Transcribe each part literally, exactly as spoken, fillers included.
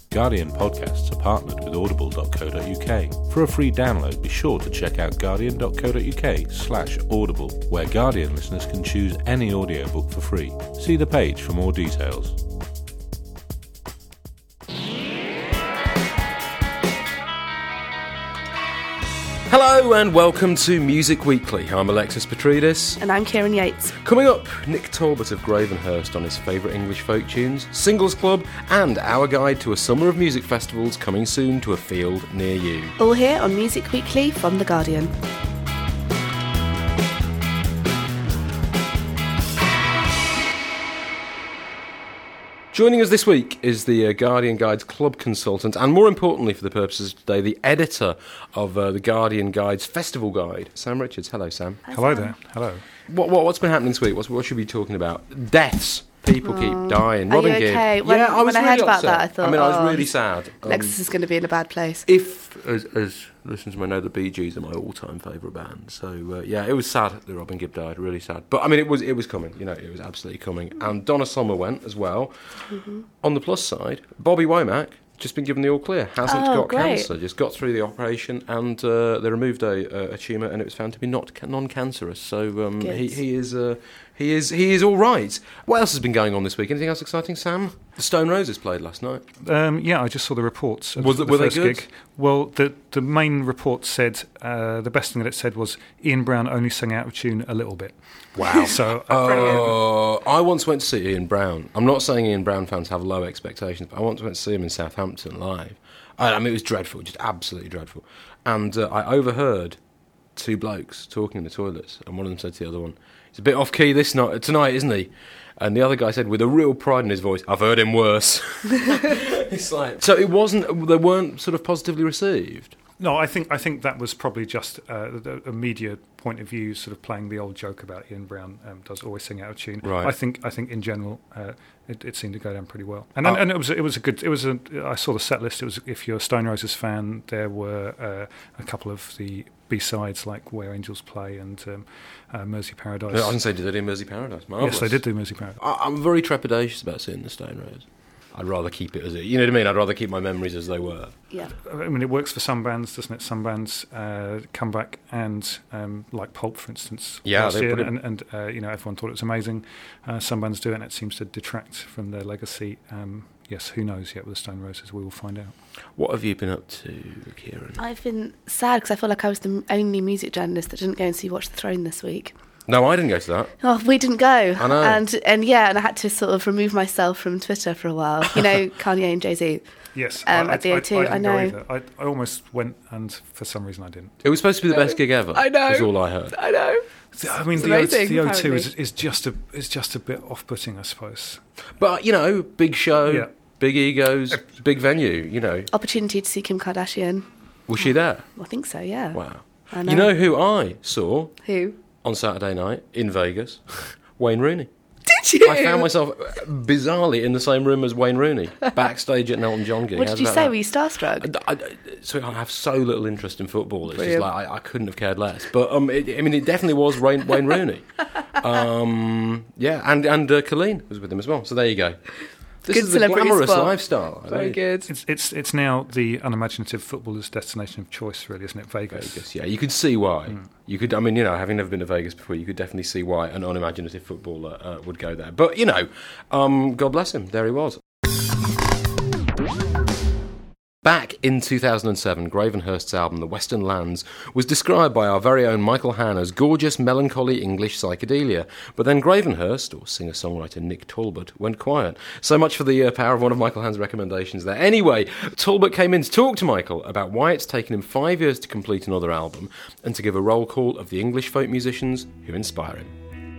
Guardian podcasts are partnered with audible dot co dot uk. For a free download, be sure to check out guardian dot co dot uk slash audible, where Guardian listeners can choose any audiobook for free. See the page for more details. Hello and welcome to Music Weekly. I'm Alexis Petridis. And I'm Kieran Yates. Coming up, Nick Talbot of Gravenhurst on his favourite English folk tunes, Singles Club, and our guide to a summer of music festivals coming soon to a field near you. All here on Music Weekly from The Guardian. Joining us this week is the uh, Guardian Guide's club consultant, and more importantly for the purposes of today, the editor of uh, the Guardian Guide's festival guide, Sam Richards. Hello, Sam. Hi, Hello Sam. there. Hello. What, what, what's been happening this week? What's, what should we be talking about? Deaths. People keep dying. Are Robin you Gibb. okay? When, yeah, I was when I really heard about upset. that, I thought, I mean, I was oh, really sad. Um, Alexis is going to be in a bad place. If, as, as listeners may know, the Bee Gees are my all-time favourite band. So, uh, yeah, it was sad that Robin Gibb died, really sad. But, I mean, it was it was coming, you know, it was absolutely coming. And Donna Summer went as well. Mm-hmm. On the plus side, Bobby Womack, just been given the all clear, hasn't oh, got great. cancer, just got through the operation, and uh, they removed a, a tumour, and it was found to be not ca- non-cancerous. So um, he, he is uh, he is he is all right. What else has been going on this week? Anything else exciting, Sam? The Stone Roses played last night. Um, yeah, I just saw the reports. Of Was the it- were they first good? Gig. Well, the the main report said uh, the best thing that it said was Ian Brown only sang out of tune a little bit. Wow. So Uh, I once went to see Ian Brown. I'm not saying Ian Brown fans have low expectations, but I once went to see him in Southampton live. I, I mean, it was dreadful, just absolutely dreadful. And uh, I overheard two blokes talking in the toilets, and one of them said to the other one, "He's a bit off key this night tonight, isn't he?" And the other guy said, with a real pride in his voice, "I've heard him worse." It's like, so it wasn't. They weren't sort of positively received. no, I think I think that was probably just uh, a, a media point of view, sort of playing the old joke about Ian Brown um, does always sing out of tune. Right. I think I think in general uh, it, it seemed to go down pretty well, and Oh. and, and it was it was a good it was a I saw the set list. It was, if you're a Stone Roses fan, there were uh, a couple of the B-sides like Where Angels Play and um, uh, Mersey Paradise. I didn't say did they do Mersey Paradise. Marvellous. Yes, they did do Mersey Paradise. I, I'm very trepidatious about seeing the Stone Roses. I'd rather keep it as it. You know what I mean? I'd rather keep my memories as they were. Yeah. I mean, it works for some bands, doesn't it? Some bands uh, come back and, um, like Pulp, for instance, Yeah, last they year, put it- and, and uh, you know, everyone thought it was amazing. Uh, some bands do it, and it seems to detract from their legacy. Um, yes, who knows yet with the Stone Roses? We will find out. What have you been up to, Kieran? I've been sad because I feel like I was the only music journalist that didn't go and see Watch the Throne this week. No, I didn't go to that. Oh, we didn't go. I know. And, and yeah, and I had to sort of remove myself from Twitter for a while. You know, Kanye and Jay-Z. Yes, Um, at the O two, I, I didn't know. go either. I, I almost went, and for some reason I didn't. It was supposed to be the best gig ever. I know. Is all I heard. I know. I mean, It's the, O- amazing, the O two apparently. is, is just a is just a bit off-putting, I suppose. But, you know, big show, Yeah. big egos, big venue, you know. Opportunity to see Kim Kardashian. Was she there? I think so, yeah. Wow. I know. You know who I saw Who? on Saturday night in Vegas? Wayne Rooney. Did you? I found myself bizarrely in the same room as Wayne Rooney, backstage at an Elton John gig. What How's did you about say? that? Were you starstruck? I, I, so I have so little interest in football. It's Brilliant. just like I, I couldn't have cared less. But um, it, I mean, it definitely was Wayne, Wayne Rooney. Um, yeah, and and uh, Colleen was with him as well. So there you go. This Good is the celebrity glamorous spot. lifestyle. I Very mean, good. It's it's it's now the unimaginative footballer's destination of choice, really, isn't it? Vegas. Vegas, yeah, you could see why. Mm. You could, I mean, you know, having never been to Vegas before, you could definitely see why an unimaginative footballer uh, would go there. But you know, um, God bless him. There he was. Back in two thousand seven, Gravenhurst's album The Western Lands was described by our very own Michael Hann as gorgeous, melancholy English psychedelia. But then Gravenhurst, or singer-songwriter Nick Talbot, went quiet. So much for the uh, power of one of Michael Hann's recommendations there. Anyway, Talbot came in to talk to Michael about why it's taken him five years to complete another album and to give a roll call of the English folk musicians who inspire him.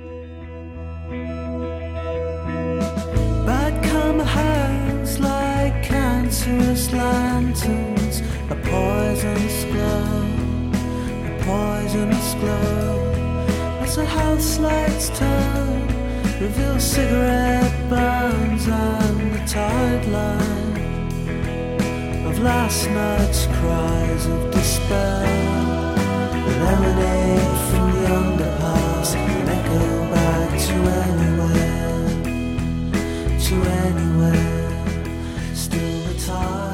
Bad karma hands like cancerous lanterns, a poisonous glow, a poisonous glow. As the house lights turn, reveal cigarette burns and the tide line of last night's cries of despair that emanate from the underpass and echo back to anywhere. To anywhere, still the time.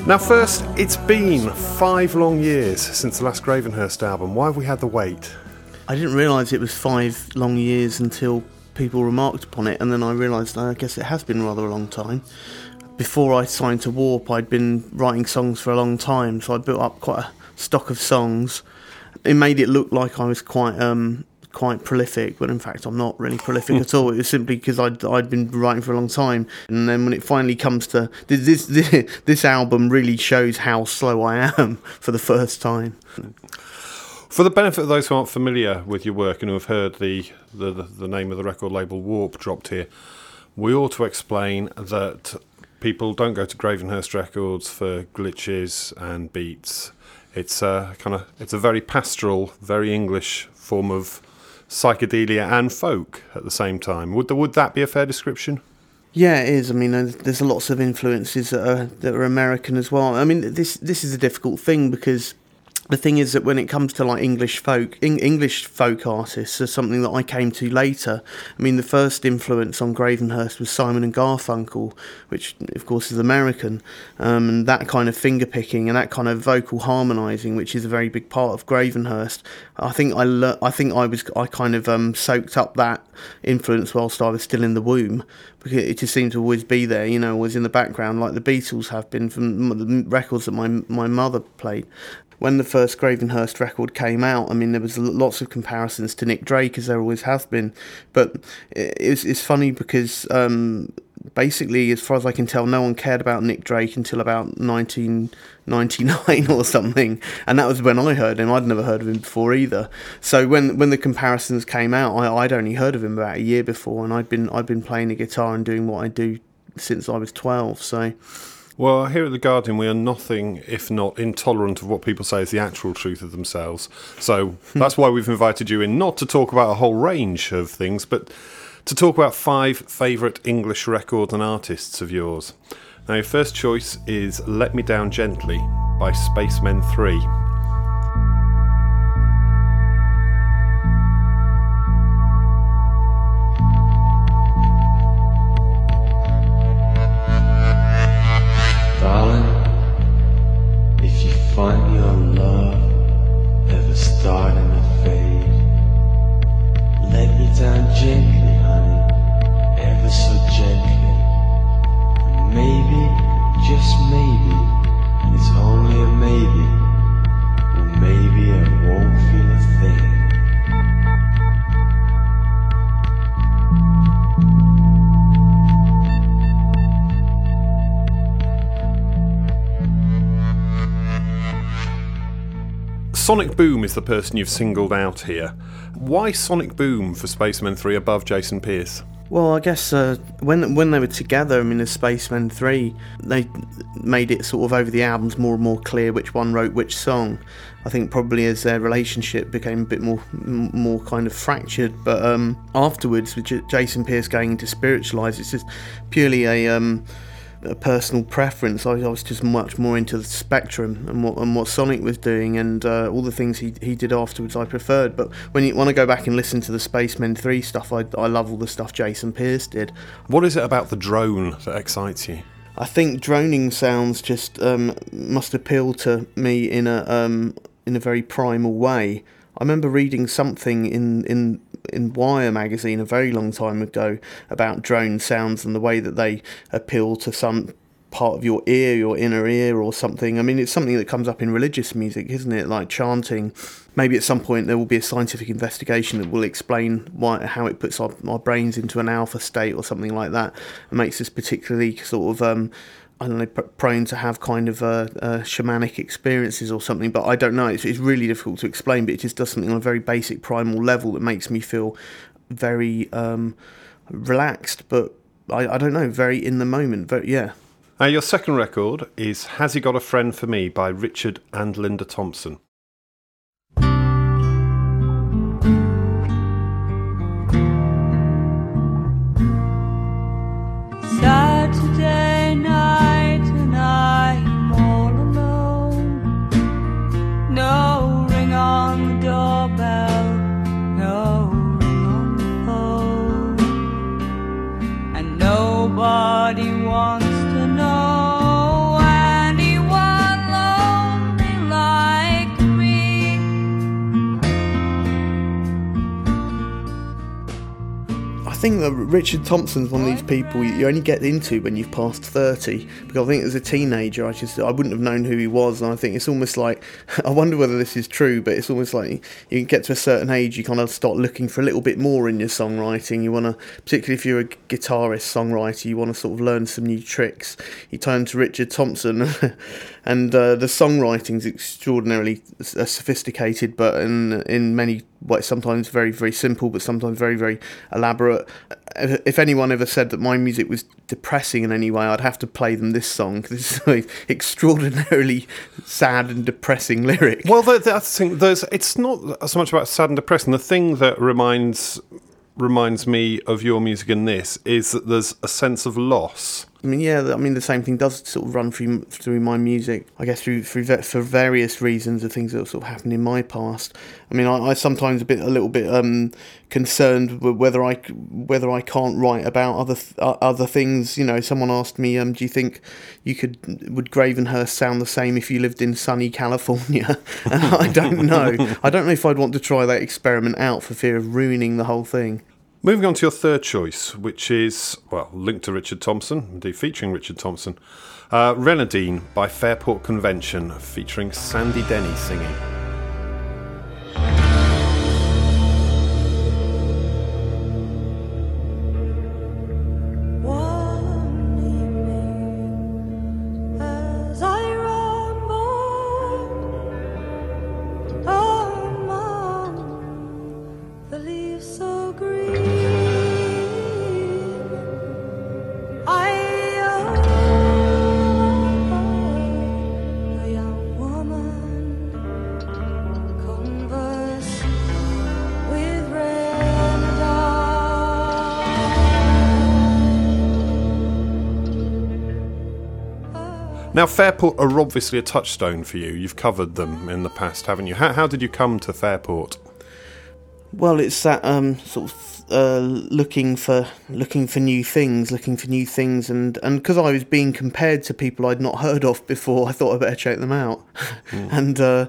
Now first, it's been five long years since the last Gravenhurst album. Why have we had the wait? I didn't realise it was five long years until people remarked upon it, and then I realised I guess it has been rather a long time. Before I signed to Warp, I'd been writing songs for a long time, so I built up quite a stock of songs. It made it look like I was quite um, quite prolific, but in fact I'm not really prolific at all. It was simply because I'd, I'd been writing for a long time, and then when it finally comes to this, this, this album really shows how slow I am for the first time. For the benefit of those who aren't familiar with your work and who have heard the, the, the name of the record label Warp dropped here, we ought to explain that people don't go to Gravenhurst Records for glitches and beats. It's a kind of it's a very pastoral, very English form of psychedelia and folk at the same time. Would the, would that be a fair description? Yeah, it is. I mean, there's lots of influences that are that are American as well. I mean, this this is a difficult thing because the thing is that when it comes to like English folk, Eng- English folk artists are something that I came to later. I mean, the first influence on Gravenhurst was Simon and Garfunkel, which of course is American, um, and that kind of finger picking and that kind of vocal harmonising, which is a very big part of Gravenhurst. I think I le- I think I was I kind of um, soaked up that influence whilst I was still in the womb, because it just seemed to always be there, you know, always in the background, like the Beatles have been from the records that my my mother played. When the first Gravenhurst record came out, I mean, there was lots of comparisons to Nick Drake, as there always have been. But it's, it's funny because um, basically, as far as I can tell, no one cared about Nick Drake until about nineteen ninety-nine or something. And that was when I heard him. I'd never heard of him before either. So when when the comparisons came out, I, I'd only heard of him about a year before, and I'd been I'd been playing the guitar and doing what I do since I was twelve. So. Well, here at The Guardian, we are nothing if not intolerant of what people say is the actual truth of themselves. So that's why we've invited you in, not to talk about a whole range of things, but to talk about five favourite English records and artists of yours. Now, your first choice is Let Me Down Gently by Spacemen three. Darling, if you find your love ever starting to fade, let me down gently, honey, ever so gently. And maybe, just maybe, and it's only a maybe, well maybe I won't feel a thing. Sonic Boom is the person you've singled out here. Why Sonic Boom for Spacemen three above Jason Pearce? Well, I guess uh, when when they were together, I mean, as Spacemen three, they made it sort of over the albums more and more clear which one wrote which song. I think probably as their relationship became a bit more more kind of fractured. But um, afterwards, with J- Jason Pearce going into Spiritualize, it's just purely a... Um, a personal preference. I, I was just much more into the Spectrum and what and what Sonic was doing, and uh, all the things he he did afterwards I preferred. But when you when I go back and listen to the Spacemen three stuff, I I love all the stuff Jason Pearce did. What is it about the drone that excites you? I think droning sounds just um, must appeal to me in a um, in a very primal way. I remember reading something in, in in Wire magazine a very long time ago about drone sounds and the way that they appeal to some part of your ear, your inner ear or something. I mean, it's something that comes up in religious music, isn't it? Like chanting. Maybe at some point there will be a scientific investigation that will explain why, how it puts our, our brains into an alpha state or something like that, and makes us particularly sort of... Um, I don't know, prone to have kind of uh, uh, shamanic experiences or something, but I don't know. It's, it's really difficult to explain, but it just does something on a very basic primal level that makes me feel very um, relaxed, but I, I don't know, very in the moment. But yeah. Now, your second record is Has He Got a Friend for Me by Richard and Linda Thompson. Saturday night and I'm all alone. No ring on the doorbell, no ring on the phone, and nobody wants to know anyone. think that Richard Thompson's one of these people you only get into when you've passed thirty, because I think as a teenager I just I wouldn't have known who he was, and I think it's almost like, I wonder whether this is true, but it's almost like you get to a certain age, you kind of start looking for a little bit more in your songwriting. You want to, particularly if you're a guitarist, songwriter, you want to sort of learn some new tricks. You turn to Richard Thompson and uh, the songwriting's extraordinarily uh, sophisticated, but in in many ways sometimes very very simple, but sometimes very very elaborate. If anyone ever said that my music was depressing in any way, I'd have to play them this song, because it's an extraordinarily sad and depressing lyric. Well, the, the other thing, there's, it's not so much about sad and depressing. The thing that reminds reminds me of your music in this is that there's a sense of loss. I mean, yeah, I mean, the same thing does sort of run through through my music, I guess, through, through for various reasons of things that sort of happened in my past. I mean, I, I sometimes a bit, a little bit um, concerned with whether I whether I can't write about other th- other things. You know, someone asked me, um, "Do you think you could would Gravenhurst sound the same if you lived in sunny California?" And I don't know. I don't know if I'd want to try that experiment out for fear of ruining the whole thing. Moving on to your third choice, which is, well, linked to Richard Thompson, indeed featuring Richard Thompson, uh, Renadine by Fairport Convention, featuring Sandy Denny singing. Now, Fairport are obviously a touchstone for you. You've covered them in the past, haven't you? How, how did you come to Fairport? Well, it's that um, sort of uh, looking for looking for new things, looking for new things, and and because I was being compared to people I'd not heard of before, I thought I'd better check them out. Mm. and uh,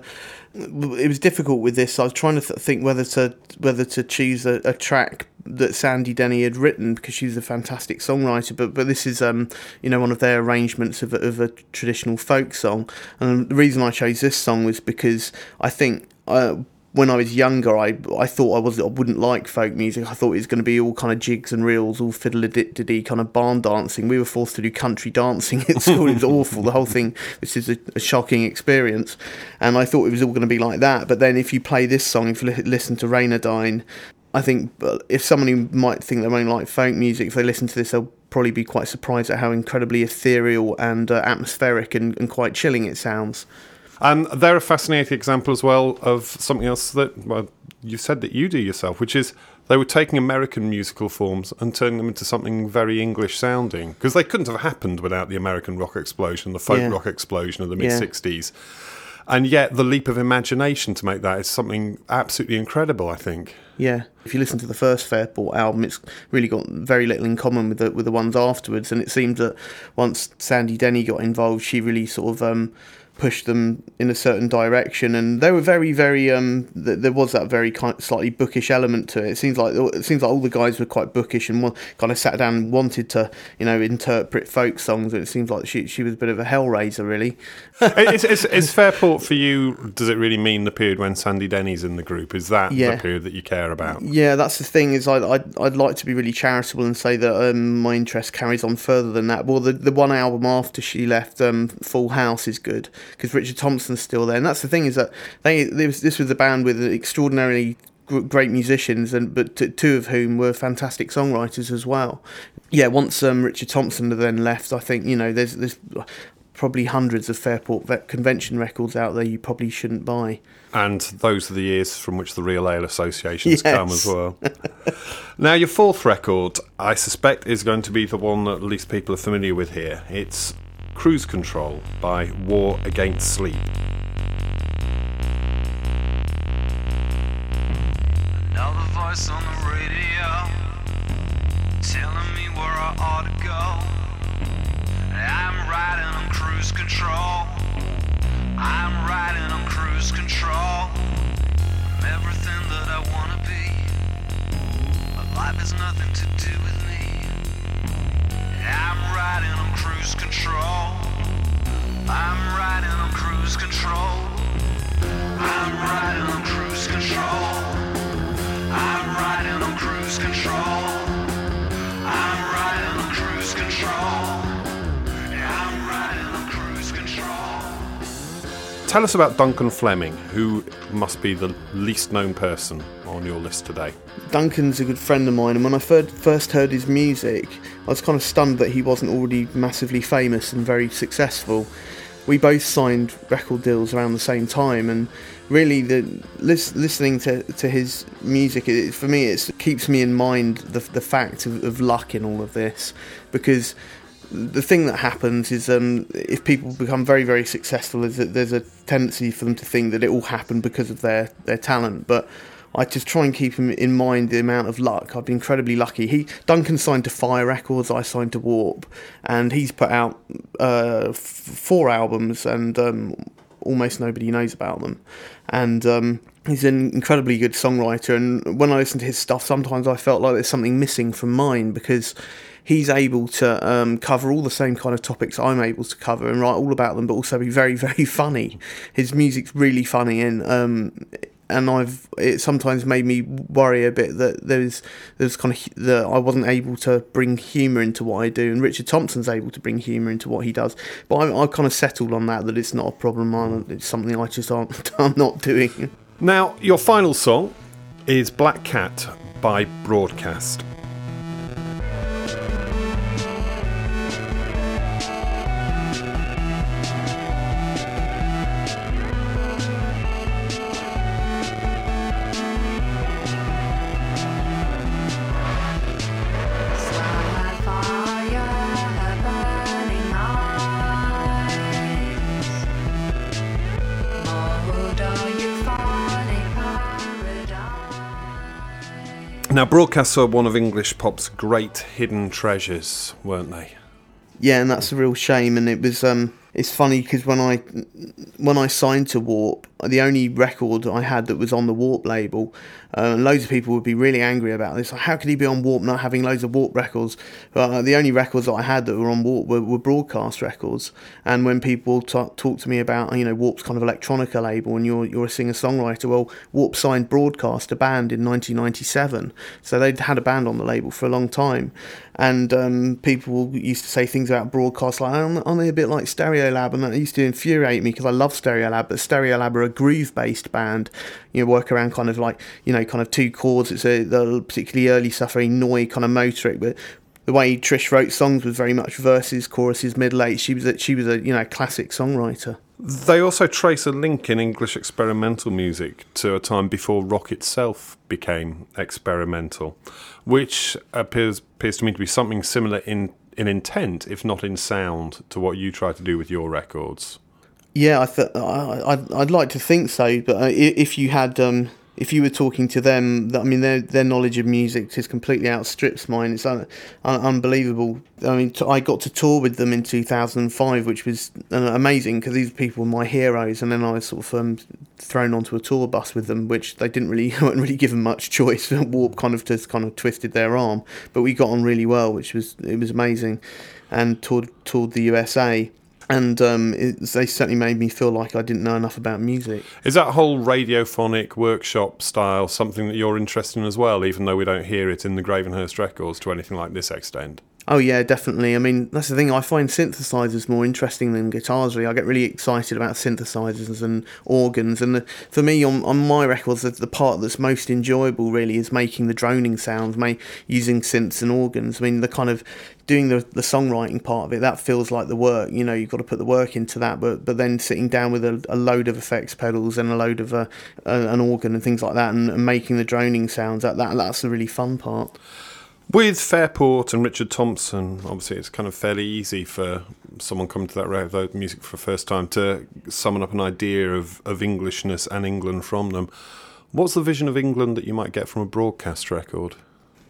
it was difficult with this. I was trying to th- think whether to whether to choose a, a track that Sandy Denny had written, because she's a fantastic songwriter, but but this is um you know one of their arrangements of a, of a traditional folk song, and the reason I chose this song was because I think uh, when I was younger, I I thought I was I wouldn't like folk music. I thought it was going to be all kind of jigs and reels, all fiddle-a-did-diddy kind of barn dancing. We were forced to do country dancing at school. It was awful. The whole thing. This is a, a shocking experience, and I thought it was all going to be like that. But then, if you play this song, if you li- listen to Renadine, I think if someone who might think they only like folk music, if they listen to this, they'll probably be quite surprised at how incredibly ethereal and uh, atmospheric and, and quite chilling it sounds. And they're a fascinating example as well of something else that, well, you said that you do yourself, which is they were taking American musical forms and turning them into something very English sounding, because they couldn't have happened without the American rock explosion, the folk yeah. rock explosion of the mid-sixties. Yeah. And yet the leap of imagination to make that is something absolutely incredible, I think. Yeah, if you listen to the first Fairport album, it's really got very little in common with the with the ones afterwards, and it seemed that once Sandy Denny got involved, she really sort of um, pushed them in a certain direction, and they were very, very. Um, th- there was that very kind of slightly bookish element to it. It seems like it seems like all the guys were quite bookish and kind of sat down and wanted to, you know, interpret folk songs. And it seems like she she was a bit of a hellraiser, really. is, is, is Fairport for you? Does it really mean the period when Sandy Denny's in the group? Is that yeah. the period that you care about? Yeah, that's the thing. Is I I'd, I'd like to be really charitable and say that um, my interest carries on further than that. Well, the the one album after she left, um, Full House, is good because Richard Thompson's still there, and that's the thing is that they this, this was a band with extraordinarily great musicians, and but t- two of whom were fantastic songwriters as well. Yeah, once um, Richard Thompson then left, I think you know there's there's probably hundreds of Fairport Convention records out there you probably shouldn't buy. And those are the years from which the Real Ale Associations yes. come as well. Now, your fourth record, I suspect, is going to be the one that at least people are familiar with here. It's Cruise Control by War Against Sleep. Another voice on the radio telling me where I ought to go. I'm riding on cruise control. I'm riding on cruise control. I'm everything that I wanna be. Life has nothing to do with me. I'm riding on cruise control. I'm riding on cruise control. I'm riding on cruise control. I'm riding on cruise control. I'm riding on cruise control. I'm riding on cruise control. Tell us about Duncan Fleming, who must be the least known person on your list today. Duncan's a good friend of mine, and when I first heard his music, I was kind of stunned that he wasn't already massively famous and very successful. We both signed record deals around the same time, and really the lis- listening to, to his music, it, for me it keeps me in mind the, the fact of, of luck in all of this, because the thing that happens is um, if people become very, very successful, is that there's a tendency for them to think that it all happened because of their, their talent. But I just try and keep in mind the amount of luck. I've been incredibly lucky. He Duncan signed to Fire Records, I signed to Warp, and he's put out uh, f- four albums, and um, almost nobody knows about them. And um, he's an incredibly good songwriter, and when I listen to his stuff, sometimes I felt like there's something missing from mine, because he's able to um, cover all the same kind of topics I'm able to cover and write all about them, but also be very, very funny. His music's really funny, and um, and I've it sometimes made me worry a bit that there's there's kind of that I wasn't able to bring humour into what I do, and Richard Thompson's able to bring humour into what he does. But I, I kind of settled on that that it's not a problem. I'm, it's something I just aren't I'm not doing. Now, your final song is Black Cat by Broadcast. Now, Broadcast were one of English pop's great hidden treasures, weren't they? Yeah, and that's a real shame. And it was um, it's funny because when I when I signed to Warp, the only record I had that was on the Warp label, uh, loads of people would be really angry about this. Like, how could he be on Warp not having loads of Warp records? But uh, the only records that I had that were on Warp were, were Broadcast records. And when people t- talk to me about, you know, Warp's kind of electronica label, and you're you're a singer-songwriter, well, Warp signed Broadcast, a band, in nineteen ninety-seven. So they'd had a band on the label for a long time. And um, people used to say things about Broadcast like, aren't, aren't they a bit like Stereolab? And that used to infuriate me because I love Stereolab, but Stereolab are a groove-based band. You know, work around kind of like, you know, kind of two chords. It's a the particularly early stuff, very Noi kind of motoric, but the way Trish wrote songs was very much verses, choruses, middle eight. She was a, she was a you know classic songwriter. They also trace a link in English experimental music to a time before rock itself became experimental, which appears appears to me to be something similar in, in intent, if not in sound, to what you try to do with your records. Yeah, I th- I, I'd, I'd like to think so, but uh, if you had, um, if you were talking to them, I mean, their their knowledge of music just completely outstrips mine. It's un- un- unbelievable. I mean, t- I got to tour with them in two thousand five, which was uh, amazing because these people were my heroes, and then I was sort of um, thrown onto a tour bus with them, which they didn't really weren't really given much choice. Warp kind of just kind of twisted their arm, but we got on really well, which was it was amazing, and toured toured the U S A. And um, it, they certainly made me feel like I didn't know enough about music. Is that whole radiophonic workshop style something that you're interested in as well, even though we don't hear it in the Gravenhurst records to anything like this extent? Oh yeah, definitely. I mean, that's the thing. I find synthesizers more interesting than guitars. Really, I get really excited about synthesizers and organs. And the, for me, on, on my records, the, the part that's most enjoyable really is making the droning sounds, make, using synths and organs. I mean, the kind of doing the the songwriting part of it, that feels like the work. You know, you've got to put the work into that. But but then sitting down with a, a load of effects pedals and a load of a, a, an organ and things like that, and, and making the droning sounds, that, that that's the really fun part. With Fairport and Richard Thompson, obviously it's kind of fairly easy for someone coming to that radio music for the first time to summon up an idea of, of Englishness and England from them. What's the vision of England that you might get from a Broadcast record?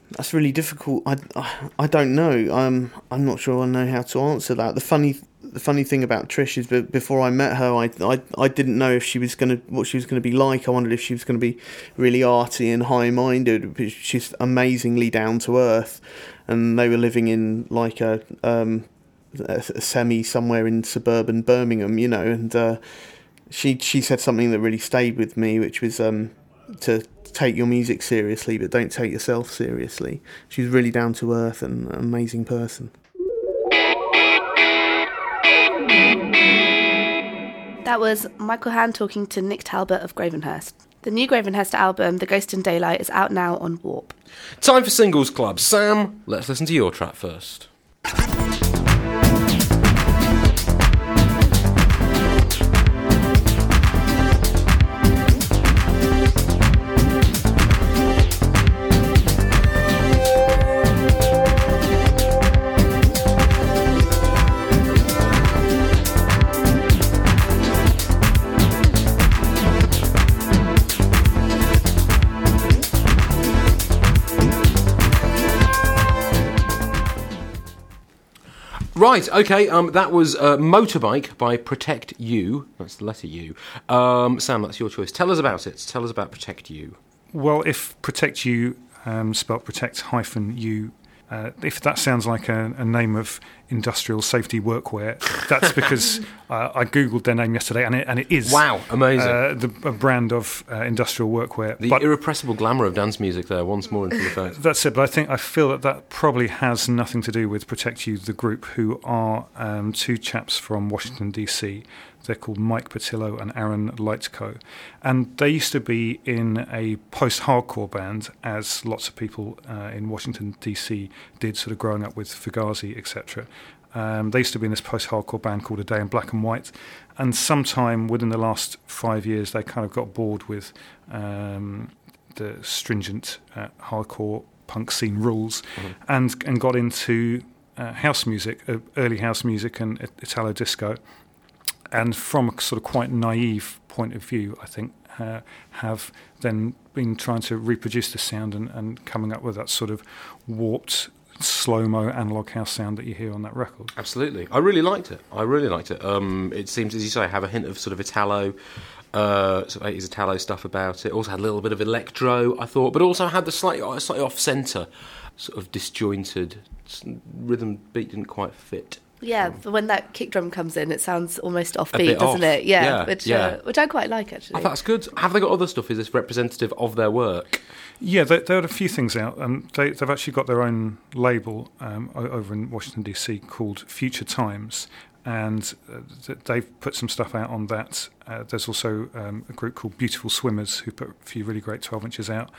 That's really difficult. I, I, I don't know. I'm I'm not sure I know how to answer that. The funny the funny thing about Trish is that before I met her, I, I, I didn't know if she was gonna what she was gonna be like. I wondered if she was gonna be really arty and high minded. She's amazingly down to earth, and they were living in like a um a, a semi somewhere in suburban Birmingham, you know. And uh, she she said something that really stayed with me, which was um to take your music seriously, but don't take yourself seriously. She's really down to earth and an amazing person. That was Michael Hand talking to Nick Talbot of Gravenhurst. The new Gravenhurst album, The Ghost in Daylight, is out now on Warp. Time for Singles Club. Sam, let's listen to your track first. Right, okay, um, that was uh, Motorbike by Protect You. That's the letter U. Um, Sam, that's your choice. Tell us about it. Tell us about Protect You. Well, if Protect You, um, spelt Protect hyphen You, uh, if that sounds like a, a name of industrial safety workwear, that's because uh, I googled their name yesterday, and it, and it is. Wow, amazing. Uh, the, a brand of uh, industrial workwear. The but irrepressible glamour of dance music there, once more into the face. That's it, but I think I feel that that probably has nothing to do with Protect You, the group, who are um, two chaps from Washington, D C. They're called Mike Patillo and Aaron Lightco. And they used to be in a post-hardcore band, as lots of people uh, in Washington, D C did, sort of growing up with Fugazi, et cetera. Um, they used to be in this post-hardcore band called A Day in Black and White. And sometime within the last five years, they kind of got bored with um, the stringent uh, hardcore punk scene rules mm-hmm. and, and got into uh, house music, uh, early house music and Italo disco. And from a sort of quite naive point of view, I think, uh, have then been trying to reproduce the sound and, and coming up with that sort of warped, slow-mo analog house sound that you hear on that record. Absolutely. I really liked it. I really liked it. Um, it seems, as you say, have a hint of sort of Italo, uh, sort of eighties Italo stuff about it. Also had a little bit of electro, I thought, but also had the slightly, slightly off-centre, sort of disjointed rhythm beat didn't quite fit. Yeah, but when that kick drum comes in, it sounds almost offbeat, doesn't off. it? Yeah, yeah which yeah. Uh, which I quite like, actually. Oh, that's good. Have they got other stuff? Is this representative of their work? Yeah, they, they had a few things out. Um, they, they've actually got their own label um, over in Washington, D C called Future Times, and uh, they've put some stuff out on that. Uh, there's also um, a group called Beautiful Swimmers who put a few really great twelve inches out,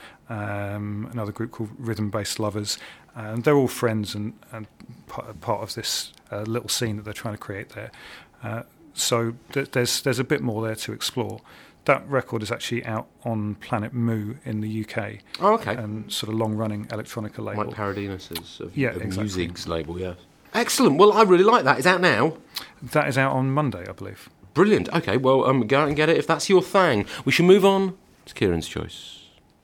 um, another group called Rhythm Based Lovers, and they're all friends and, and part, part of this uh, little scene that they're trying to create there. Uh, so th- there's there's a bit more there to explore. That record is actually out on Planet Moo in the U K. Oh, okay. And sort of long-running electronica label. Mike Paradinas's of, yeah, of exactly. Music's label, yeah. Excellent. Well, I really like that. It's out now. That is out on Monday, I believe. Brilliant. Okay, well, um, go out and get it if that's your thing. We should move on to Kieran's choice.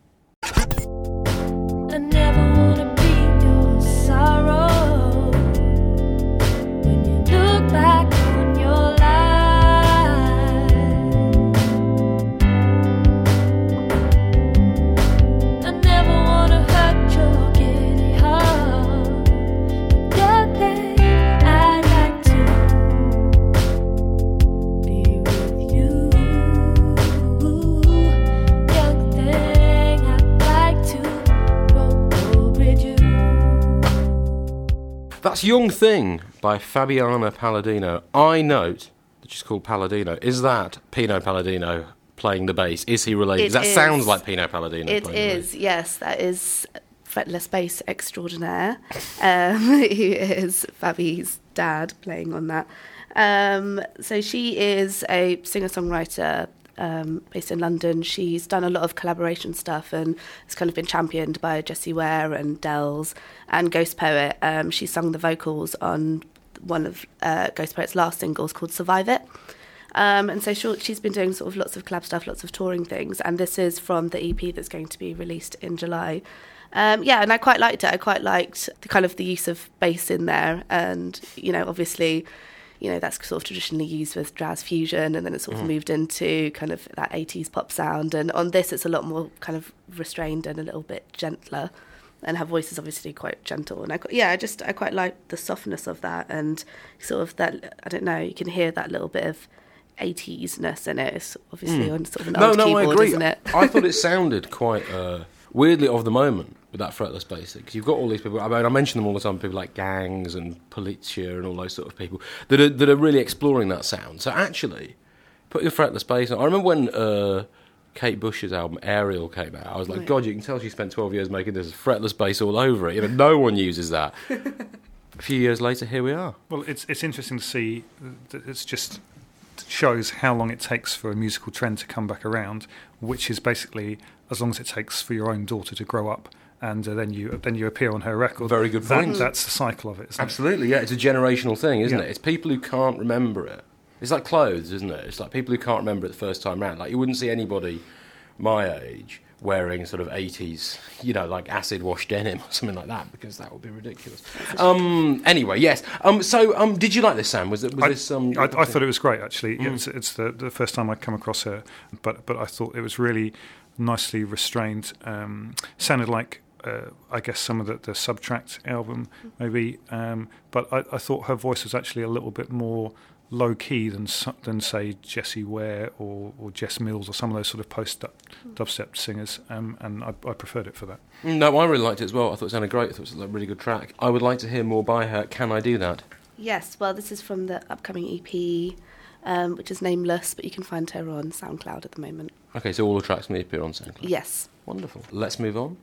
I never wanna be your sorrow. When you look back on your life, I never wanna hurt your giddy heart. Young thing, I'd like to be with you. Young thing, I'd like to grow old with you. That's Young Thing by Fabiana Palladino. I note that she's called Palladino. Is that Pino Palladino playing the bass? Is he related? It that is. sounds like Pino Palladino It playing the is, bass. yes, that is fretless bass extraordinaire, um, who is Fabi's dad playing on that. Um, so she is a singer-songwriter um, based in London. She's done a lot of collaboration stuff and has kind of been championed by Jessie Ware and Dells and Ghost Poet. Um, she sung the vocals on one of uh, Ghost Poet's last singles called Survive It. Um, and so she, she's been doing sort of lots of collab stuff, lots of touring things, and this is from the E P that's going to be released in July. Um, yeah, and I quite liked it. I quite liked the kind of the use of bass in there, and you know, obviously, you know, that's sort of traditionally used with jazz fusion, and then it's sort of Mm. moved into kind of that eighties pop sound. And on this, it's a lot more kind of restrained and a little bit gentler. And her voice is obviously quite gentle. And I, qu- yeah, I just I quite like the softness of that, and sort of that. I don't know, you can hear that little bit of eighties-ness in it. It's obviously Mm. on sort of an No, old no, I keyboard, agree. isn't it? I thought it sounded quite uh, weirdly of the moment with that fretless basic. Because you've got all these people. I mean, I mention them all the time. People like Gangs and Polizia and all those sort of people that are that are really exploring that sound. So actually, put your fretless bass on. I remember when uh, Kate Bush's album Ariel came out. I was like, Right. God, you can tell she spent twelve years making this fretless bass all over it. You know, no one uses that. A few years later, here we are. Well, it's it's interesting to see that it's just shows how long it takes for a musical trend to come back around, which is basically as long as it takes for your own daughter to grow up, and uh, then you then you appear on her record. Very good That- point. That's the cycle of it, isn't Absolutely, yeah. It's a generational thing, isn't Yeah. it? It's people who can't remember it. It's like clothes, isn't it? It's like people who can't remember it the first time round. Like, you wouldn't see anybody my age wearing sort of eighties, you know, like acid wash denim or something like that, because that would be ridiculous. Um, anyway, yes. Um, so, um, did you like this, Sam? Was it was I, this? Um, I, I thought it was great, actually. Mm. It's, it's the, the first time I'd come across her, but but I thought it was really nicely restrained. Um, sounded like, uh, I guess, some of the, the Subtract album, maybe. Um, but I, I thought her voice was actually a little bit more low key than so- than say Jessie Ware or, or Jess Mills or some of those sort of post dubstep singers, um, and I, I preferred it for that. No, I really liked it as well. I thought it sounded great. I thought it was a really good track. I would like to hear more by her. Can I do that? Yes, well, this is from the upcoming E P, um, which is Nameless, but you can find her on SoundCloud at the moment. Okay, so all the tracks may appear on SoundCloud. Yes. Wonderful. Let's move on.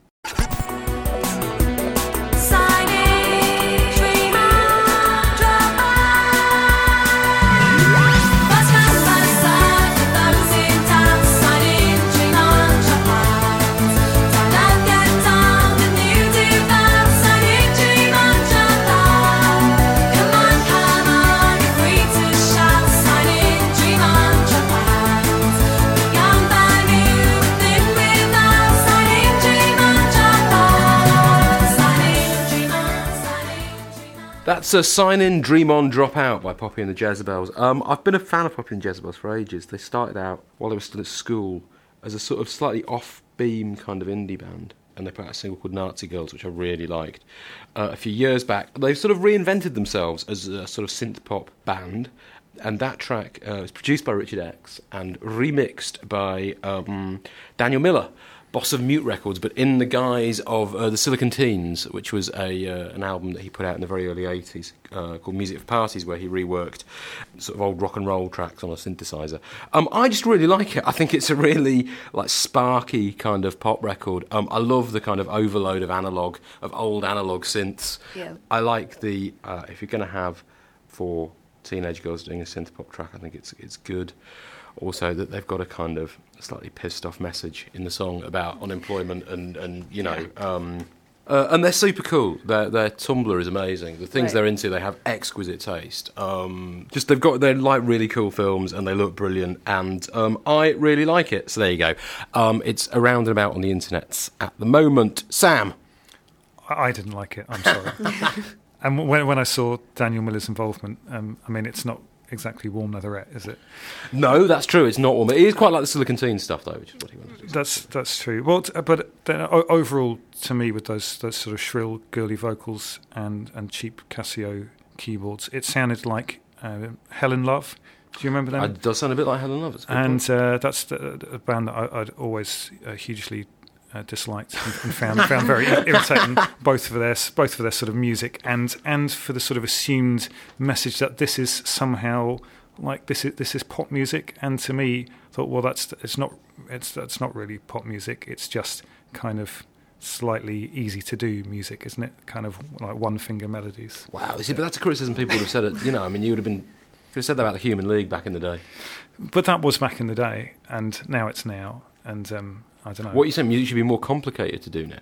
That's a Sign In, Dream On, Drop Out by Poppy and the Jezebels. Um, I've been a fan of Poppy and the Jezebels for ages. They started out while they were still at school as a sort of slightly off-beam kind of indie band, and they put out a single called Nazi Girls, which I really liked. Uh, a few years back, they've sort of reinvented themselves as a sort of synth-pop band, and that track uh, was produced by Richard X and remixed by um, Daniel Miller, boss of Mute Records, but in the guise of uh, the Silicon Teens, which was a uh, an album that he put out in the very early eighties uh, called Music for Parties, where he reworked sort of old rock and roll tracks on a synthesizer. Um, I just really like it. I think it's a really like sparky kind of pop record. Um, I love the kind of overload of analog, of old analog synths. Yeah. I like the, uh, if you're going to have four teenage girls doing a synth pop track, I think it's it's good. Also, that they've got a kind of slightly pissed off message in the song about unemployment and, and you know, um, uh, and they're super cool. Their their Tumblr is amazing. The things Right. they're into, they have exquisite taste. Um, just they've got they're like really cool films and they look brilliant, and um, I really like it. So there you go. Um, it's around and about on the internet at the moment. Sam. I, I didn't like it, I'm sorry. And when when I saw Daniel Miller's involvement, um, I mean, it's not exactly warm leatherette, is it? No, that's true. It's not warm. It is quite like the Silicon Teen stuff, though, which is what he wanted to do. That's that's true. Well, t- but then o- overall, to me, with those those sort of shrill, girly vocals and, and cheap Casio keyboards, it sounded like uh, Helen Love. Do you remember that? It does sound a bit like Helen Love. It's a good And point. uh, that's the, a band that I, I'd always uh, hugely uh, disliked and, and found found very irritating, both for their both for their sort of music and and for the sort of assumed message that this is somehow like this is this is pop music. And to me, I thought, well, that's it's not it's that's not really pop music. It's just kind of slightly easy to do music, isn't it? Kind of like one finger melodies. Wow, you see, but that's a criticism people would have said. It, you know, I mean, you would have been could have said that about the Human League back in the day. But that was back in the day, and now it's now. And um, I don't know. What are you saying? Music should be more complicated to do now.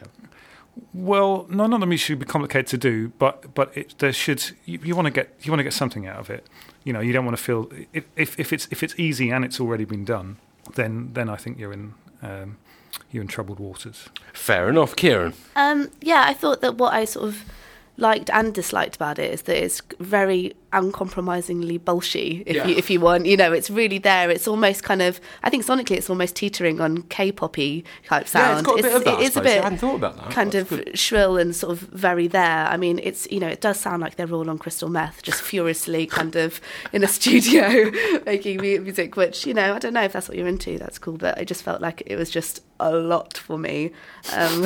Well, no, not that music should be complicated to do, but but it, there should you, you want to get you want to get something out of it. You know, you don't want to feel if if, if it's if it's easy and it's already been done, then then I think you're in um, you're in troubled waters. Fair enough, Kieran. Um, yeah, I thought that what I sort of liked and disliked about it is that it's very uncompromisingly bolshy, if Yeah. you if you want. You know, it's really there. It's almost kind of, I think sonically it's almost teetering on K-poppy type sound. Yeah, it's got a bit of that, It I is a suppose. bit I hadn't thought about that. kind That's of good. shrill and sort of very there. I mean, it's, you know, it does sound like they're all on crystal meth, just furiously kind of in a studio making mu- music, which, you know, I don't know if that's what you're into. That's cool, but I just felt like it was just a lot for me. Um,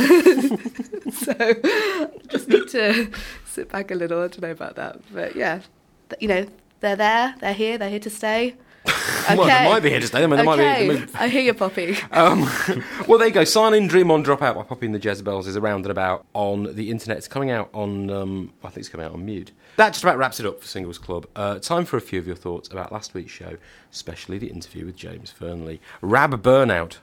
so just need to sit back a little. I don't know about that, but yeah, th- you know, they're there, they're here, they're here to stay. Okay. Well, they might be here to stay. I mean, they might be- okay. they might- I hear you, Poppy. Um, well, there you go. Sign in, Dream On, Drop Out by Poppy and the Jezebels is around and about on the internet. It's coming out on, um, I think it's coming out on Mute. That just about wraps it up for Singles Club. Uh, time for a few of your thoughts about last week's show, especially the interview with James Fernley. Rab Burnout,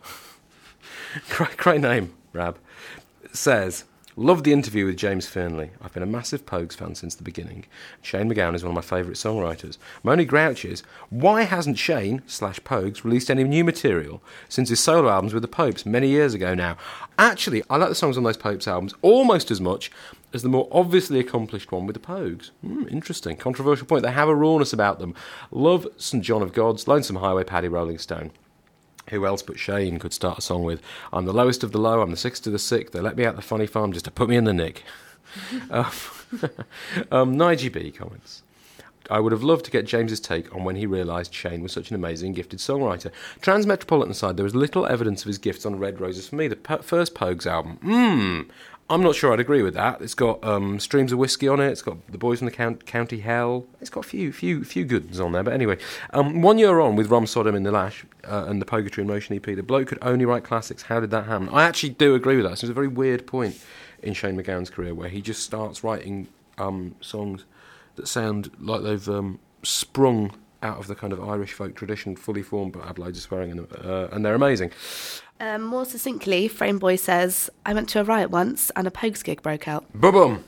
great, great name, Rab, says, loved the interview with James Fernley. I've been a massive Pogues fan since the beginning. Shane MacGowan is one of my favourite songwriters. My only grouch is, why hasn't Shane, slash Pogues, released any new material since his solo albums with the Popes many years ago now? Actually, I like the songs on those Popes albums almost as much as the more obviously accomplished one with the Pogues. Hmm, interesting. Controversial point. They have a rawness about them. Love Saint John of God's, Lonesome Highway, Paddy, Rolling Stone. Who else but Shane could start a song with, I'm the lowest of the low, I'm the sickest of the sick, they let me out the funny farm just to put me in the nick. um, um, Nige B comments, I would have loved to get James's take on when he realised Shane was such an amazing, gifted songwriter. Trans-Metropolitan side, there was little evidence of his gifts on Red Roses for me, the p- first Pogues album. Hmm, I'm not sure I'd agree with that. It's got um, Streams of Whiskey on it. It's got The Boys from the Count- County Hell. It's got a few, few, few good ones on there. But anyway, um, one year on with Rom Sodom in the Lash uh, and the Poetry in Motion E P, the bloke could only write classics. How did that happen? I actually do agree with that. It's a very weird point in Shane MacGowan's career where he just starts writing um, songs that sound like they've um, sprung out of the kind of Irish folk tradition, fully formed, but have loads of swearing in them, uh, and they're amazing. Um, more succinctly, Frameboy says, I went to a riot once and a Pogues gig broke out. Boom!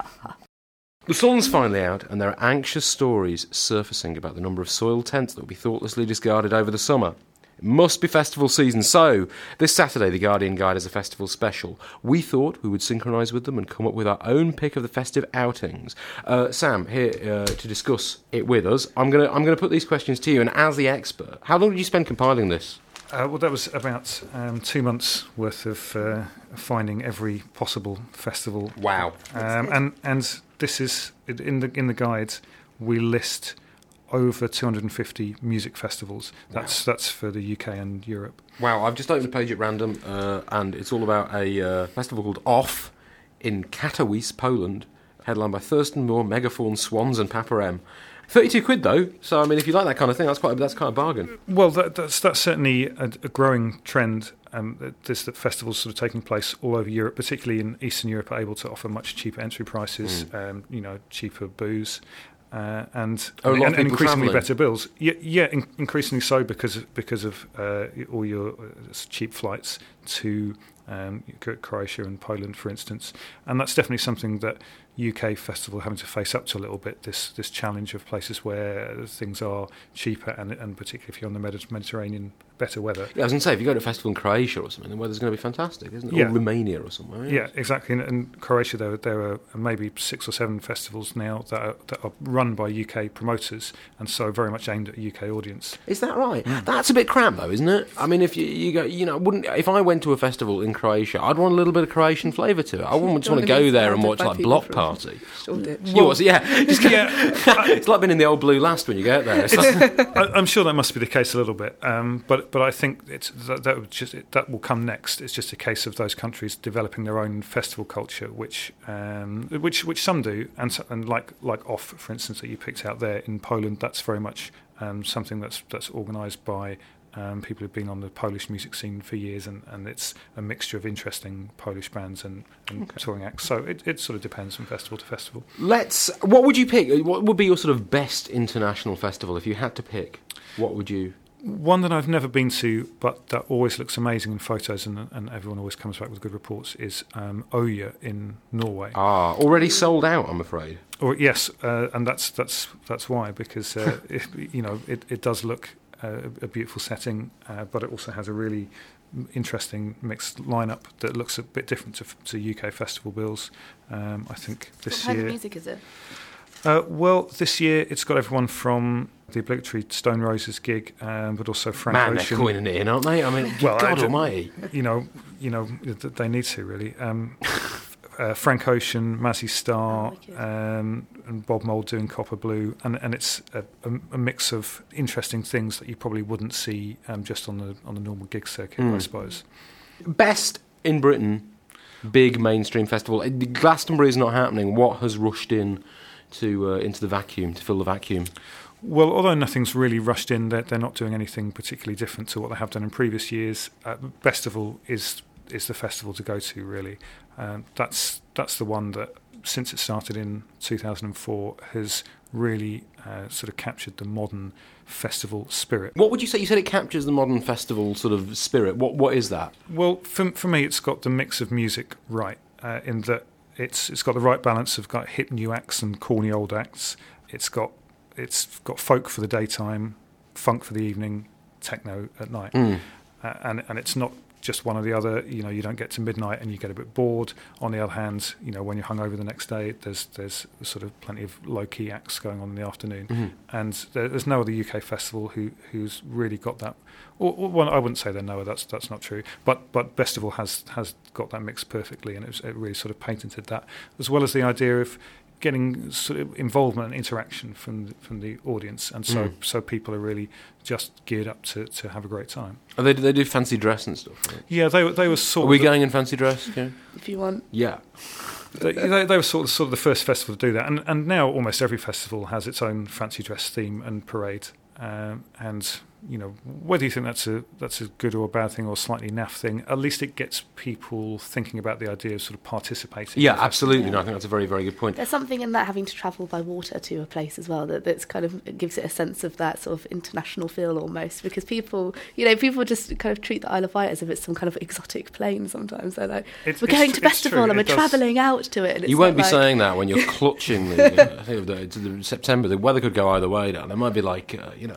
The sun's finally out, and there are anxious stories surfacing about the number of soiled tents that will be thoughtlessly discarded over the summer. It must be festival season, so this Saturday the Guardian Guide has a festival special. We thought we would synchronise with them and come up with our own pick of the festive outings. Uh, Sam, here uh, to discuss it with us. I'm gonna I'm gonna put these questions to you, and as the expert, how long did you spend compiling this? Uh, well, that was about um, two months worth of uh, finding every possible festival. Wow! Um, and and this is in the in the guide we list over two hundred fifty music festivals. That's wow. that's for the U K and Europe. Wow! I've just opened a page at random, uh, and it's all about a uh, festival called Off in Katowice, Poland, headlined by Thurston Moore, Megafaun, Swans, and Papa M. Thirty-two quid though, so I mean, if you like that kind of thing, that's quite a, that's quite a bargain. Well, that, that's that's certainly a, a growing trend. Um, this that festivals sort of taking place all over Europe, particularly in Eastern Europe, are able to offer much cheaper entry prices. Mm. Um, you know, cheaper booze. Uh, and, oh, and, and increasingly travelling. better bills. Yeah, yeah in, increasingly so because of, because of uh, all your uh, cheap flights to um, Croatia and Poland, for instance. And that's definitely something that U K festival are having to face up to a little bit. This this challenge of places where things are cheaper, and and particularly if you're on the Mediterranean, better weather. Yeah, I was going to say, if you go to a festival in Croatia or something, the weather's going to be fantastic, isn't it? Yeah. Or Romania or somewhere. Yeah, exactly. In, in Croatia, there, there are maybe six or seven festivals now that are, that are run by U K promoters, and so very much aimed at a U K audience. Is that right? Mm. That's a bit crap, though, isn't it? I mean, if you, you go, you know, wouldn't if I went to a festival in Croatia, I'd want a little bit of Croatian flavour to it. I wouldn't just want to go there and watch like Block Party. Yours, yeah. Just yeah. It's like being in the Old Blue Last when you get there. It's like I, I'm sure that must be the case a little bit, um, but but I think it's that, that, would just, that will come next. It's just a case of those countries developing their own festival culture, which um, which which some do, and and like like Off, for instance, that you picked out there in Poland. That's very much um, something that's that's organised by. Um, people who've been on the Polish music scene for years, and, and it's a mixture of interesting Polish bands and, and okay. touring acts. So it, it sort of depends from festival to festival. Let's. What would you pick? What would be your sort of best international festival if you had to pick? What would you? One that I've never been to, but that always looks amazing in photos, and, and everyone always comes back with good reports, is um, Oya in Norway. Ah, already sold out, I'm afraid. Or yes, uh, and that's that's that's why because uh, if, you know it, it does look. a, a beautiful setting, uh, but it also has a really interesting mixed lineup that looks a bit different to, to U K festival bills. Um, I think this what kind year. of music is it? Uh, well, this year it's got everyone from the obligatory Stone Roses gig, um, but also Frank Man, Ocean. they're coining it in, aren't they? I mean, Well, God I d- almighty. You know, you know, th- they need to really. Um, uh, Frank Ocean, Mazzy Star, wicked. um, and Bob Mould doing Copper Blue, and and it's a, a, a mix of interesting things that you probably wouldn't see um, just on the on the normal gig circuit, I Mm. suppose. Best in Britain, big mainstream festival. Uh, Glastonbury is not happening. What has rushed in to uh, into the vacuum, to fill the vacuum? Well, although nothing's really rushed in, they're, they're not doing anything particularly different to what they have done in previous years. Uh, Festival is is the festival to go to, really. Um, that's that's the one that, since it started in two thousand four, has really uh, sort of captured the modern festival spirit. What would you say? You said it captures the modern festival sort of spirit. What What is that? Well, for, for me, it's got the mix of music right, uh, in that it's it's got the right balance of got hip new acts and corny old acts. It's got it's got folk for the daytime, funk for the evening, techno at night, Mm. uh, and and it's not just one or the other. You know, you don't get to midnight and you get a bit bored. On the other hand, you know, when you're hungover the next day, there's there's sort of plenty of low key acts going on in the afternoon, Mhm. and there, there's no other U K festival who who's really got that. Or, or well, I wouldn't say they're no, that's that's not true. But but Festival has has got that mix perfectly, and it, was, it really sort of patented that, as well as the idea of getting sort of involvement and interaction from the, from the audience, and so Mm. so people are really just geared up to, to have a great time. Oh, they, they do fancy dress and stuff. Right? Yeah, they were they were sort Are we of the- going in fancy dress? Yeah. If you want. Yeah. they, they, they were sort of sort of the first festival to do that, and and now almost every festival has its own fancy dress theme and parade. Um, and you know, whether you think that's a that's a good or a bad thing or a slightly naff thing, at least it gets people thinking about the idea of sort of participating. Yeah, in the absolutely. Yeah. No, I think that's a very, very good point. There's something in that having to travel by water to a place as well that that's kind of it gives it a sense of that sort of international feel almost, because people, you know, people just kind of treat the Isle of Wight as if it's some kind of exotic plane sometimes. They're like, It's- we're it's going tr- to it's festival true, and we're it does- travelling out to it. And it's You won't not be like, saying that when you're clutching the, uh, I think of the, to the September. The weather could go either way now. There might be like, uh, you know,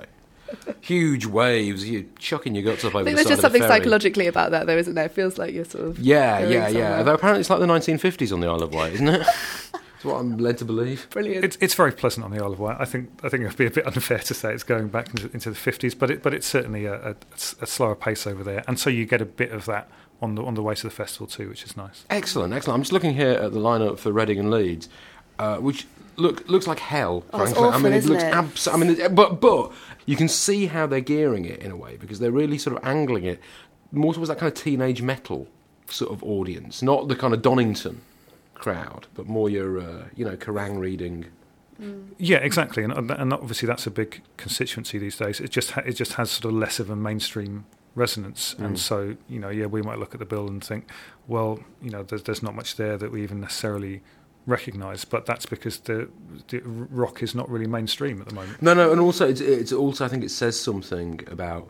huge waves. You're chucking your guts up over I think the there's side just of the something ferry. psychologically about that, though, isn't there? It feels like you're sort of Yeah, going yeah, yeah. somewhere. Although apparently it's like the nineteen fifties on the Isle of Wight, isn't it? That's what I'm led to believe. brilliant. It's it's very pleasant on the Isle of Wight. I think I think it would be a bit unfair to say it's going back into, into the fifties, but it but it's certainly a, a, a slower pace over there, and so you get a bit of that on the on the way to the festival too, which is nice. Excellent, excellent. I'm just looking here at the lineup for Reading and Leeds, uh, which look looks like hell. Oh, it's frankly. I awful, mean, it isn't looks it? abs- I mean, it- but but you can see how they're gearing it in a way, because they're really sort of angling it more towards that kind of teenage metal sort of audience, not the kind of Donington crowd, but more your uh, you know Kerrang reading. Yeah, exactly, and and obviously that's a big constituency these days. It just ha- it just has sort of less of a mainstream resonance, and Mm. so you know, yeah, we might look at the bill and think, well, you know, there's there's not much there that we even necessarily recognise, but that's because the, the rock is not really mainstream at the moment. No, no, and also it's, it's also I think it says something about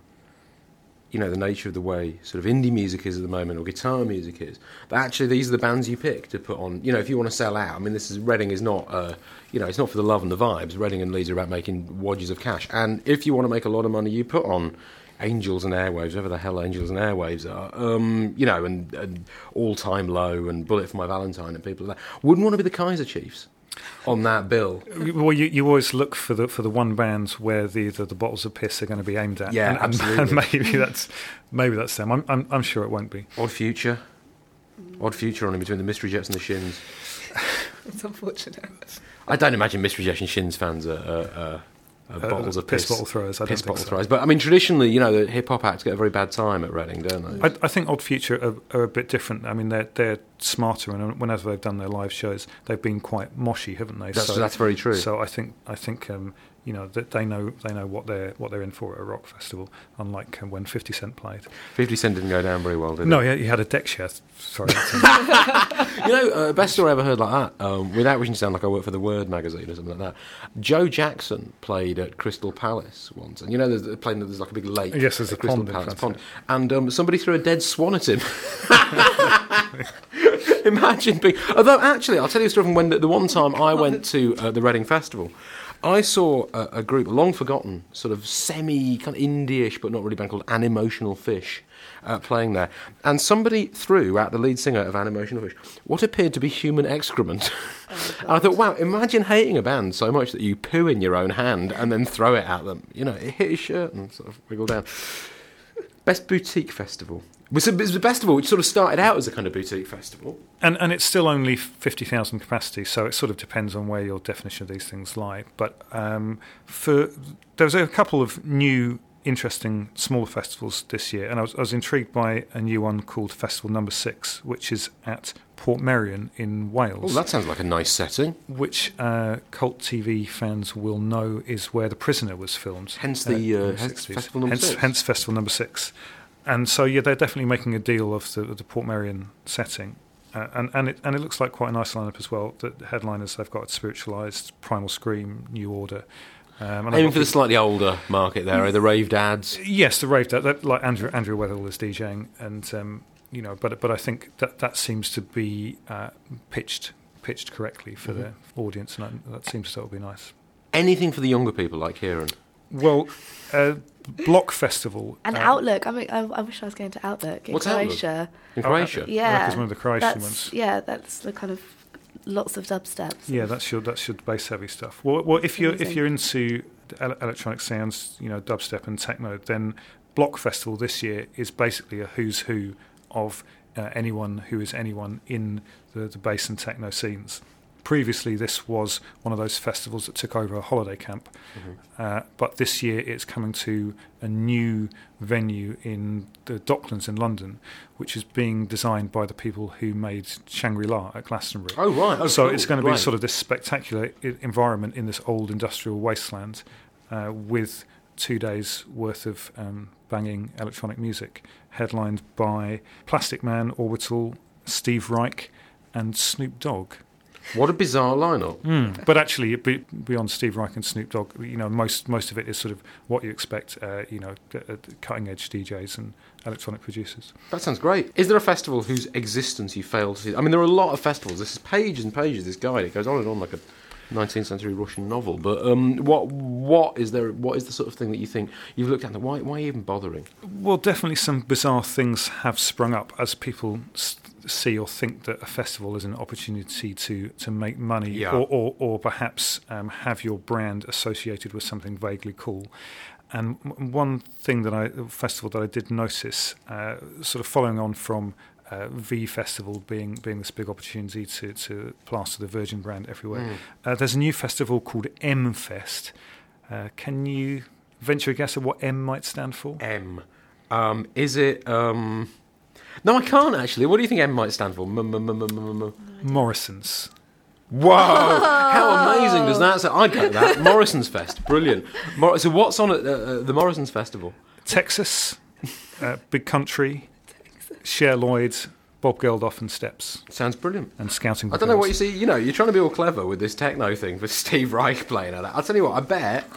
you know the nature of the way sort of indie music is at the moment, or guitar music is. But actually, these are the bands you pick to put on. You know, if you want to sell out, I mean, this is Reading is not, uh, you know, it's not for the love and the vibes. Reading and Leeds are about making wadges of cash, and if you want to make a lot of money, you put on Angels and Airwaves, whatever the hell Angels and Airwaves are, um, you know, and, and All Time Low and Bullet for My Valentine and people like that. Wouldn't want to be the Kaiser Chiefs on that bill. Well, you, you always look for the for the one band where the the, the bottles of piss are going to be aimed at. Yeah, and, and, absolutely. and maybe that's maybe that's them. I'm, I'm I'm sure it won't be. Odd Future, Odd Future on in between the Mystery Jets and the Shins. It's unfortunate. I don't imagine Mystery Jets and Shins fans are, are, are, are Uh, bottles of piss piss, bottle throwers. I don't piss think bottle so. throwers. But I mean, traditionally, you know, the hip hop acts get a very bad time at Reading, don't they? I, I think Odd Future are, are a bit different. I mean, they're they're smarter, and whenever they've done their live shows, they've been quite moshy, haven't they? That's- that's very true. So I think I think um, you know that they know they know what they're what they're in for at a rock festival. Unlike uh, when fifty Cent played. fifty Cent didn't go down very well, did No, it? he, he had a deck share. Sorry. You know, uh, best story I ever heard like that, um, without wishing to sound like I work for the Word magazine or something like that. Joe Jackson played at Crystal Palace once, and you know, there's, playing, there's like a big lake. Yes, there's at a Crystal pond in Palace front, pond, and um, somebody threw a dead swan at him. Imagine being. Although, actually, I'll tell you a story from when the, the one time I went to uh, the Reading Festival. I saw a, a group, a long forgotten, sort of semi kind of indie-ish, but not really band, called Animotional Fish, uh, playing there. And somebody threw at the lead singer of Animotional Fish what appeared to be human excrement. Oh, And I thought, wow, imagine hating a band so much that you poo in your own hand and then throw it at them. You know, it hit his shirt and sort of wiggle down. Best boutique festival. It was, a, it was a festival which sort of started out as a kind of boutique festival. And and it's still only fifty thousand capacity, so it sort of depends on where your definition of these things lie. But um, for there was a couple of new, interesting, smaller festivals this year, and I was, I was intrigued by a new one called Festival Number Six, which is at Portmeirion in Wales. Oh, that sounds like a nice setting. Which uh, cult T V fans will know is where The Prisoner was filmed. Hence the, uh, in hence sixties. Festival Number hence, Six. Hence Festival Number Six. And so, yeah, they're definitely making a deal of the, of the Portmeirion setting. Uh, and and it, and it looks like quite a nice lineup as well. The headliners, they've got Spiritualised, Primal Scream, New Order. Um, and Aiming I've for the got- slightly older market there, are the Rave Dads? Yes, the rave. That, that, like Andrew Andrew Weatherall is DJing, and um, you know, but but I think that that seems to be uh, pitched pitched correctly for Mhm. the audience, and that, that seems to be nice. Anything for the younger people like Kieran? Well, uh, Block Festival And uh, Outlook. I mean, I, I wish I was going to Outlook in What's Outlook? Croatia. In Oh, Croatia? Yeah, Outlook is one of the Croatian that's, ones. Yeah, that's the kind of lots of dubstep. Yeah, that's your that's your bass heavy stuff. Well, well, if you're if Amazing. you're into ele- electronic sounds, you know, dubstep and techno, then Block Festival this year is basically a who's who of uh, anyone who is anyone in the, the bass and techno scenes. Previously, this was one of those festivals that took over a holiday camp, Mm-hmm. uh, but this year it's coming to a new venue in the Docklands in London, which is being designed by the people who made Shangri-La at Glastonbury. Oh, right. Oh, so cool. it's going to be Right. sort of this spectacular I- environment in this old industrial wasteland uh, with two days worth of um, banging electronic music, headlined by Plastic Man, Orbital, Steve Reich, and Snoop Dogg. What a bizarre lineup. Mm. But actually, be, beyond Steve Reich and Snoop Dogg, you know, most most of it is sort of what you expect, uh, you know, cutting edge D Js and electronic producers. That sounds great. Is there a festival whose existence you fail to see? I mean, there are a lot of festivals. This is pages and pages of this guide. It goes on and on like a nineteenth century Russian novel. But um, what what is there? What is the sort of thing that you think you've looked at? And why why even bothering? Well, definitely some bizarre things have sprung up as people s- see or think that a festival is an opportunity to, to make money Yeah. or, or, or perhaps um, have your brand associated with something vaguely cool. And w- one thing that I, a festival that I did notice, uh, sort of following on from uh, V Festival being being this big opportunity to, to plaster the Virgin brand everywhere, Mm. uh, there's a new festival called M Fest. Uh, can you venture a guess at what M might stand for? M. Um, is it? Um... No, I can't actually. What do you think M might stand for? M- m- m- m- m- m- Morrison's. Whoa! How amazing does that sound? I'd go to that. Morrison's Fest, brilliant. Mor- so what's on at uh, uh, the Morrison's Festival? Texas, uh, Big Country, Cher Lloyd, Bob Geldof and Steps. Sounds brilliant. And Scouting. I don't know what you see. You know, you're trying to be all clever with this techno thing for Steve Reich playing at that. I'll tell you what. I bet.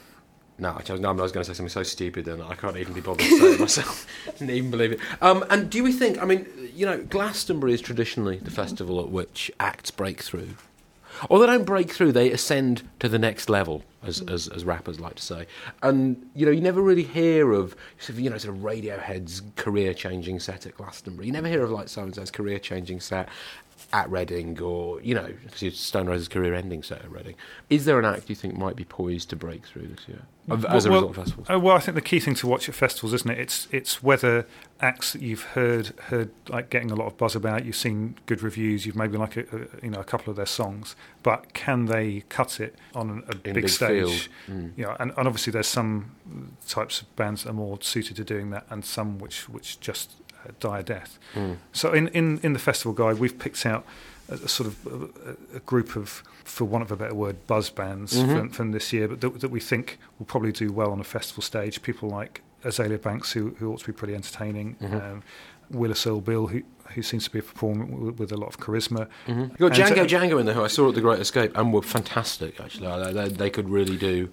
No, I, chose, no, I was going to say something so stupid and I can't even be bothered to say it myself. Didn't even believe it. Um, and do we think? I mean, you know, Glastonbury is traditionally the festival at which acts break through. Or they don't break through; they ascend to the next level, as as, as rappers like to say. And you know, you never really hear of sort of, you know, sort of Radiohead's career-changing set at Glastonbury. You never hear of like so and so's career-changing set at Reading, or you know, Stone Roses' career-ending set at Reading. Is there an act you think might be poised to break through this year of, as a well, result of festivals? Uh, well, I think the key thing to watch at festivals, isn't it? It's it's whether acts that you've heard heard like getting a lot of buzz about, you've seen good reviews, you've maybe like a, a, you know a couple of their songs, but can they cut it on a, a big, big stage? field. Mm. You know, and, and obviously there's some types of bands that are more suited to doing that, and some which which just uh, die a death. Mm. So in, in, in the festival guide, we've picked out a, a sort of a, a group of, for want of a better word, buzz bands Mhm. from, from this year, but that, that we think will probably do well on a festival stage. People like Azalea Banks, who, who ought to be pretty entertaining. Mhm. Um, Willis Earl Bill, who who seems to be a performer with, with a lot of charisma. Mm-hmm. You got And, Django uh, Django in there, who I saw at the Great Escape, and were fantastic. Actually, they, they, they could really do.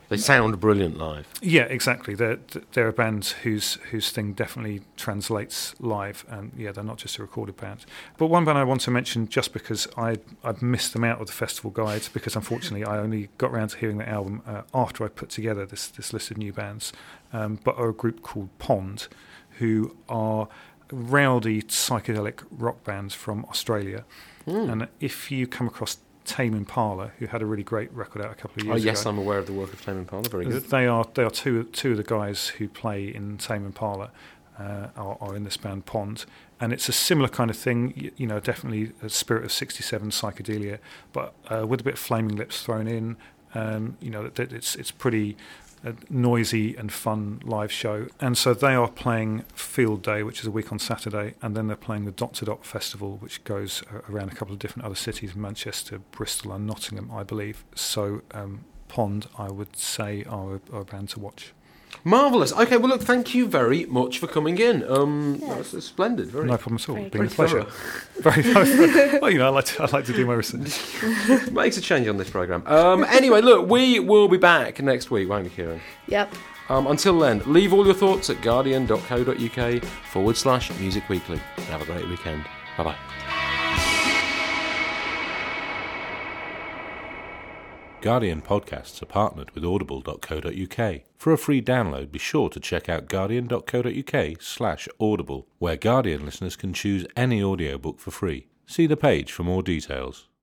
They sound brilliant live. Yeah, exactly. They're they're a band whose whose thing definitely translates live, and yeah, they're not just a recorded band. But one band I want to mention, just because I I've missed them out of the festival guide, because unfortunately I only got around to hearing the album uh, after I put together this this list of new bands, um, but are a group called Pond, who are rowdy psychedelic rock bands from Australia. Mm. And if you come across Tame Impala, who had a really great record out a couple of years ago. Oh yes, ago. I'm aware of the work of Tame Impala. Very good. They are they are two two of the guys who play in Tame Impala uh, are, are in this band Pond, and it's a similar kind of thing. You, you know, definitely a spirit of sixty-seven psychedelia, but uh, with a bit of Flaming Lips thrown in. Um, you know, it, it's it's pretty a noisy and fun live show. And so they are playing Field Day, which is a week on Saturday, and then they're playing the Dot to Dot Festival, which goes around a couple of different other cities, Manchester, Bristol and Nottingham, I believe. So um, Pond, I would say, are a, are a band to watch. Marvellous. Okay, well, look, thank you very much for coming in. Um, yes. That's splendid. Very no problem at all. Very Been a good. pleasure. Very, very, well, you know, I like to, I like to do my research. Makes a change on this programme. Um, anyway, look, we will be back next week, won't we, Kieran? Yep. Um, until then, leave all your thoughts at guardian.co.uk forward slash Music Weekly. Have a great weekend. Bye-bye. Guardian podcasts are partnered with audible dot co dot uk. For a free download, be sure to check out guardian.co.uk slash audible, where Guardian listeners can choose any audiobook for free. See the page for more details.